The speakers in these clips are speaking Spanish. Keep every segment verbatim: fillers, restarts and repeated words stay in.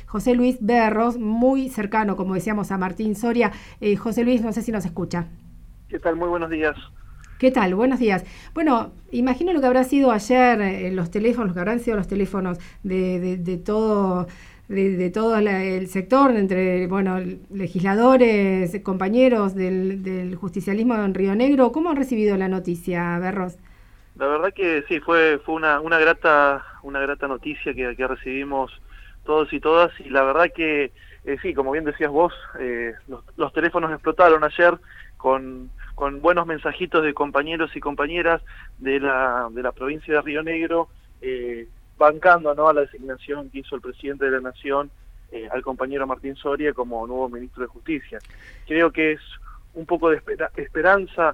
José Luis Berros, muy cercano, como decíamos, a Martín Soria. Eh, José Luis, no sé si nos escucha. ¿Qué tal? Muy buenos días. ¿Qué tal? Buenos días. Bueno, imagino lo que habrá sido ayer eh, los teléfonos, lo que habrán sido los teléfonos de, de, de todo, de, de todo la, el sector, entre bueno legisladores, compañeros del, del justicialismo en Río Negro. ¿Cómo han recibido la noticia, Berros? La verdad que sí, fue fue una una grata una grata noticia que, que recibimos todos y todas, y la verdad que eh, sí, como bien decías vos, eh, los, los teléfonos explotaron ayer con con buenos mensajitos de compañeros y compañeras de la de la provincia de Río Negro, eh, bancando, ¿no?, a la designación que hizo el presidente de la Nación eh, al compañero Martín Soria como nuevo ministro de Justicia. Creo que es un poco de espera, esperanza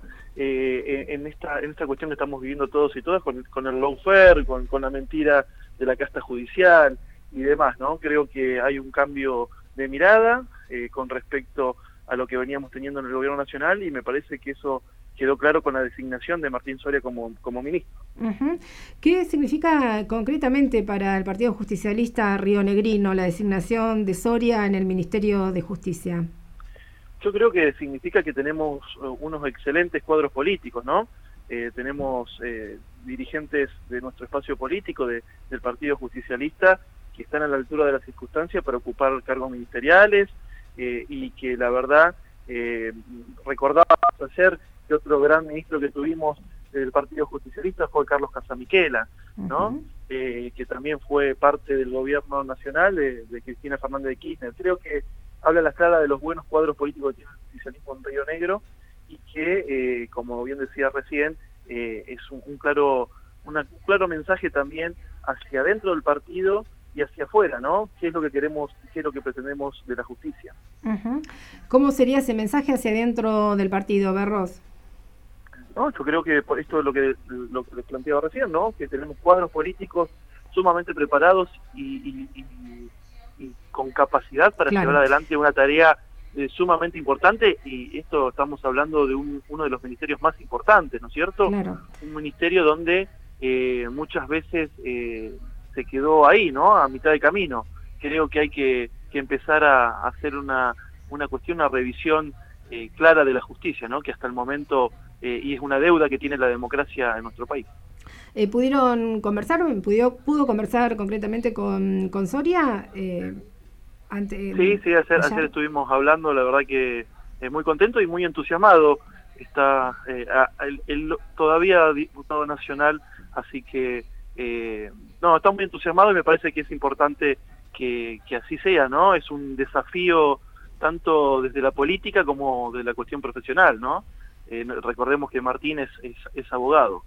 eh, en esta en esta cuestión que estamos viviendo todos y todas con, con el lawfare, con, con la mentira de la casta judicial y demás, ¿no? Creo que hay un cambio de mirada eh, con respecto a lo que veníamos teniendo en el gobierno nacional, y me parece que eso quedó claro con la designación de Martín Soria como, como ministro. Uh-huh. ¿Qué significa concretamente para el Partido Justicialista rionegrino la designación de Soria en el Ministerio de Justicia? Yo creo que significa que tenemos uh, unos excelentes cuadros políticos, ¿no? Eh, tenemos eh, dirigentes de nuestro espacio político, de, del Partido Justicialista, que están a la altura de las circunstancias para ocupar cargos ministeriales, eh, y que la verdad, eh, recordábamos ayer que otro gran ministro que tuvimos del Partido Justicialista fue Carlos Casamiquela, ¿no? Uh-huh. eh, que también fue parte del gobierno nacional de, de Cristina Fernández de Kirchner. Creo que habla a la clara de los buenos cuadros políticos que tiene el justicialismo en Río Negro, y que, eh, como bien decía recién, eh, es un, un claro una, un claro mensaje también hacia adentro del partido y hacia afuera, ¿no? ¿Qué es lo que queremos, qué es lo que pretendemos de la justicia? Uh-huh. ¿Cómo sería ese mensaje hacia adentro del partido, Berros? No, yo creo que por esto es lo que lo que les planteaba recién, ¿no? Que tenemos cuadros políticos sumamente preparados y, y, y y con capacidad para claro. llevar adelante una tarea eh, sumamente importante, y esto estamos hablando de un, uno de los ministerios más importantes, ¿no es cierto? Claro. Un ministerio donde eh, muchas veces eh, se quedó ahí, ¿no?, a mitad de camino. Creo que hay que, que empezar a, a hacer una, una cuestión, una revisión eh, clara de la justicia, ¿no?, que hasta el momento, eh, y es una deuda que tiene la democracia en nuestro país. Eh, ¿Pudieron conversar, pudo, pudo conversar concretamente con, con Soria? Eh, ante, sí, sí, ayer, ayer estuvimos hablando, la verdad que eh, muy contento y muy entusiasmado. Está eh, el, el todavía diputado nacional, así que eh, no, está muy entusiasmado, y me parece que es importante que, que así sea, ¿no? Es un desafío tanto desde la política como de la cuestión profesional, ¿no? Eh, recordemos que Martín es, es, es abogado.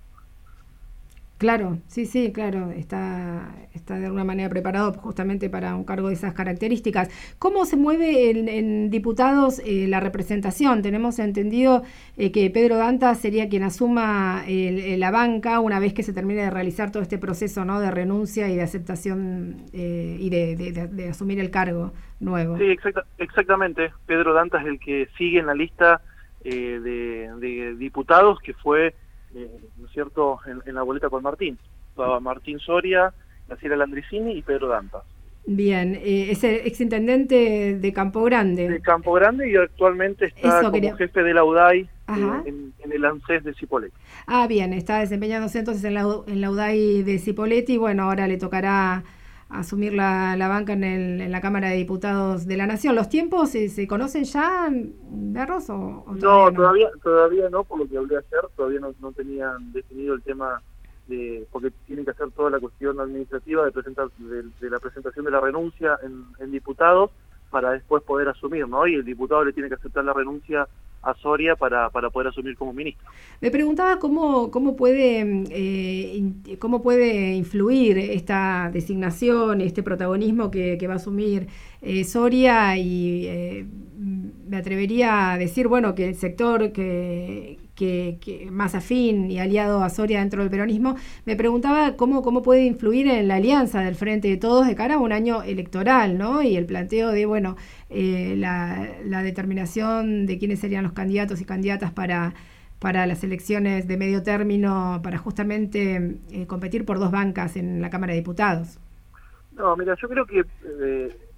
Claro, sí, sí, claro, está, está de alguna manera preparado justamente para un cargo de esas características. ¿Cómo se mueve en, en diputados eh, la representación? Tenemos entendido eh, que Pedro Dantas sería quien asuma el, el, la banca una vez que se termine de realizar todo este proceso, ¿no?, de renuncia y de aceptación eh, y de, de, de, de asumir el cargo nuevo. Sí, exacta, exactamente. Pedro Dantas es el que sigue en la lista eh, de, de diputados que fue... Eh, ¿no es cierto?, en, en la boleta con Martín. Estaba Martín Soria, Graciela Landricini y Pedro Dantas. Bien, eh, es el exintendente de Campo Grande. De Campo Grande, y actualmente está Eso como quería... jefe de la U D A I eh, en, en el ANSES de Cipolletti. Ah, bien, está desempeñándose entonces en la, en la U D A I de Cipolletti, y bueno, ahora le tocará asumir la, la banca en, el, en la Cámara de Diputados de la Nación. ¿Los tiempos eh, se conocen ya, Berros, o, o todavía no, no? todavía todavía no, por lo que hablé ayer, todavía no, no tenían definido el tema, de porque tienen que hacer toda la cuestión administrativa de, presentar, de, de la presentación de la renuncia en, en diputados, para después poder asumir, ¿no? Y el diputado le tiene que aceptar la renuncia a Soria para, para poder asumir como ministro. Me preguntaba cómo, cómo, puede, eh, cómo puede influir esta designación, este protagonismo que, que va a asumir eh, Soria, y eh, me atrevería a decir, bueno, que el sector que, que, que más afín y aliado a Soria dentro del peronismo, me preguntaba cómo, cómo puede influir en la alianza del Frente de Todos de cara a un año electoral, ¿no? Y el planteo de, bueno, eh, la, la determinación de quiénes serían los candidatos y candidatas para, para las elecciones de medio término, para justamente eh, competir por dos bancas en la Cámara de Diputados. No, mira, yo creo que eh,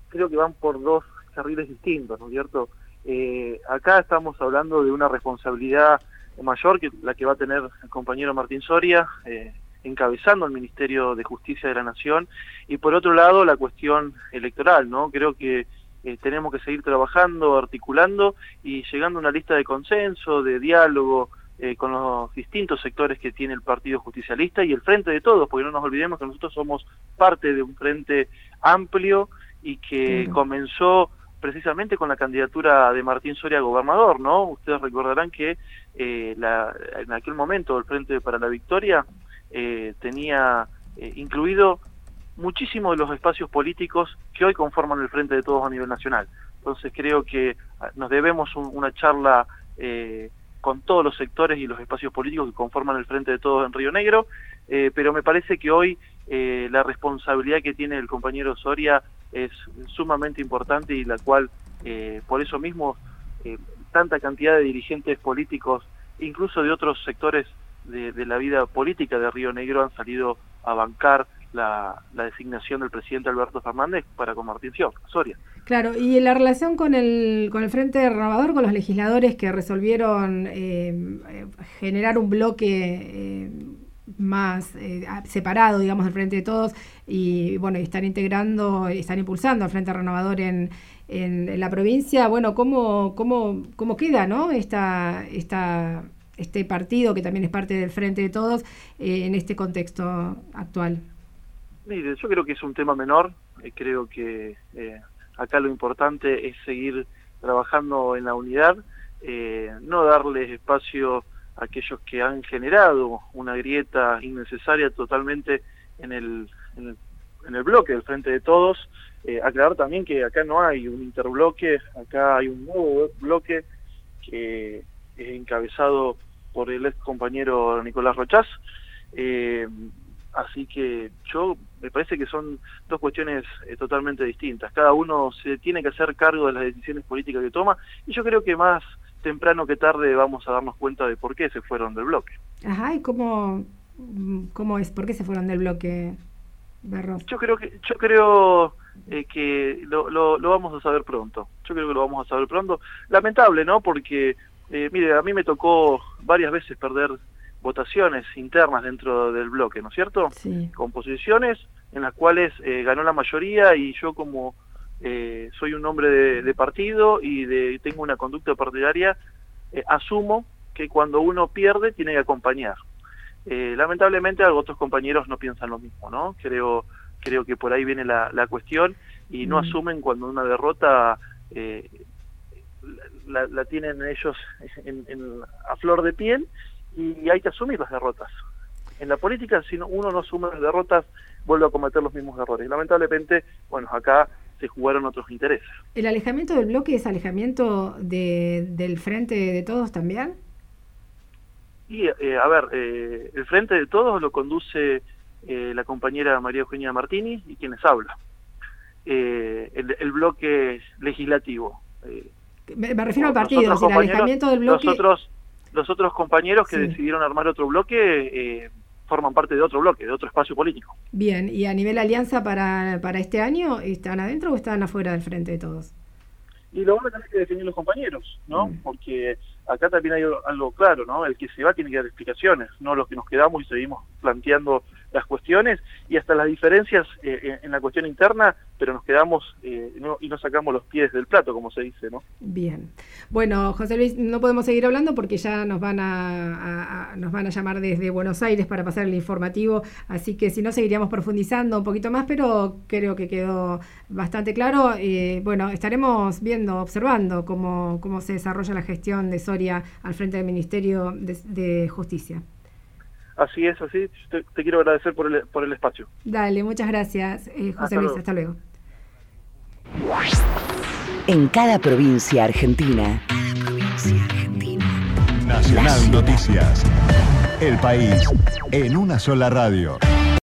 creo que van por dos carriles distintos, ¿no es cierto? Eh, acá estamos hablando de una responsabilidad mayor que la que va a tener el compañero Martín Soria, eh, encabezando el Ministerio de Justicia de la Nación, y por otro lado la cuestión electoral, ¿no? Creo que eh, tenemos que seguir trabajando, articulando y llegando a una lista de consenso, de diálogo eh, con los distintos sectores que tiene el Partido Justicialista y el Frente de Todos, porque no nos olvidemos que nosotros somos parte de un frente amplio y que sí. comenzó precisamente con la candidatura de Martín Soria a gobernador, ¿no? Ustedes recordarán que eh, la, en aquel momento el Frente para la Victoria eh, tenía eh, incluido muchísimos de los espacios políticos que hoy conforman el Frente de Todos a nivel nacional. Entonces creo que nos debemos un, una charla eh, con todos los sectores y los espacios políticos que conforman el Frente de Todos en Río Negro, eh, pero me parece que hoy eh, la responsabilidad que tiene el compañero Soria es sumamente importante y la cual, eh, por eso mismo, eh, tanta cantidad de dirigentes políticos, incluso de otros sectores de, de la vida política de Río Negro, han salido a bancar la, la designación del presidente Alberto Fernández para con Martín Soria. Claro, y en la relación con el, con el Frente Renovador, con los legisladores que resolvieron eh, generar un bloque eh, más eh, separado, digamos, del Frente de Todos, y bueno, están integrando, están impulsando al Frente Renovador en, en, en la provincia. Bueno, ¿cómo, cómo, cómo queda, ¿no? esta, esta, este partido que también es parte del Frente de Todos eh, en este contexto actual? Mire, yo creo que es un tema menor, eh, creo que eh, acá lo importante es seguir trabajando en la unidad, eh, no darles espacio a aquellos que han generado una grieta innecesaria totalmente en el, en el, en el bloque del Frente de Todos. Eh, aclarar también que acá no hay un interbloque, acá hay un nuevo bloque que es encabezado por el ex compañero Nicolás Rochás. Eh, así que yo me parece que son dos cuestiones eh, totalmente distintas. Cada uno se tiene que hacer cargo de las decisiones políticas que toma, y yo creo que más temprano que tarde vamos a darnos cuenta de por qué se fueron del bloque. Ajá, ¿y cómo, cómo es? ¿Por qué se fueron del bloque, Berros? Yo creo que yo creo eh, que lo, lo, lo vamos a saber pronto. Yo creo que lo vamos a saber pronto. Lamentable, ¿no? Porque, eh, mire, a mí me tocó varias veces perder votaciones internas dentro del bloque, ¿no es cierto? Sí. Con posiciones en las cuales eh, ganó la mayoría, y yo como eh, soy un hombre de, de partido y de tengo una conducta partidaria, eh, asumo que cuando uno pierde tiene que acompañar. Eh, lamentablemente otros compañeros no piensan lo mismo, ¿no? Creo creo que por ahí viene la, la cuestión, y no mm. asumen cuando una derrota eh, la, la tienen ellos en, en, a flor de piel, y hay que asumir las derrotas. En la política, si no, uno no asume las derrotas, vuelve a cometer los mismos errores. Lamentablemente, bueno, acá se jugaron otros intereses. ¿El alejamiento del bloque es alejamiento de, del Frente de Todos también? Y, eh, a ver, eh, el Frente de Todos lo conduce eh, la compañera María Eugenia Martini y quienes hablan. Eh, el, el bloque legislativo. Eh, me, me refiero al partido, es el alejamiento del bloque... Nosotros, Los otros compañeros que sí. decidieron armar otro bloque eh, forman parte de otro bloque, de otro espacio político. Bien, ¿y a nivel alianza para, para este año, están adentro o están afuera del Frente de Todos? Y lo van a tener que definir los compañeros, ¿no? Mm. Porque acá también hay algo claro, ¿no? El que se va tiene que dar explicaciones, no los que nos quedamos y seguimos planteando las cuestiones y hasta las diferencias eh, en la cuestión interna, pero nos quedamos eh, no, y no sacamos los pies del plato, como se dice, ¿no? Bien. Bueno, José Luis, no podemos seguir hablando porque ya nos van a, a, a nos van a llamar desde Buenos Aires para pasar el informativo, así que si no seguiríamos profundizando un poquito más, pero creo que quedó bastante claro. Eh, bueno, estaremos viendo, observando cómo, cómo se desarrolla la gestión de Soria al frente del Ministerio de, de Justicia. Así es, así. Te, te quiero agradecer por el, por el espacio. Dale, muchas gracias, eh, José hasta Luis. Luego. Hasta luego. En cada provincia argentina. Cada provincia argentina. Nacional Noticias. El país en una sola radio.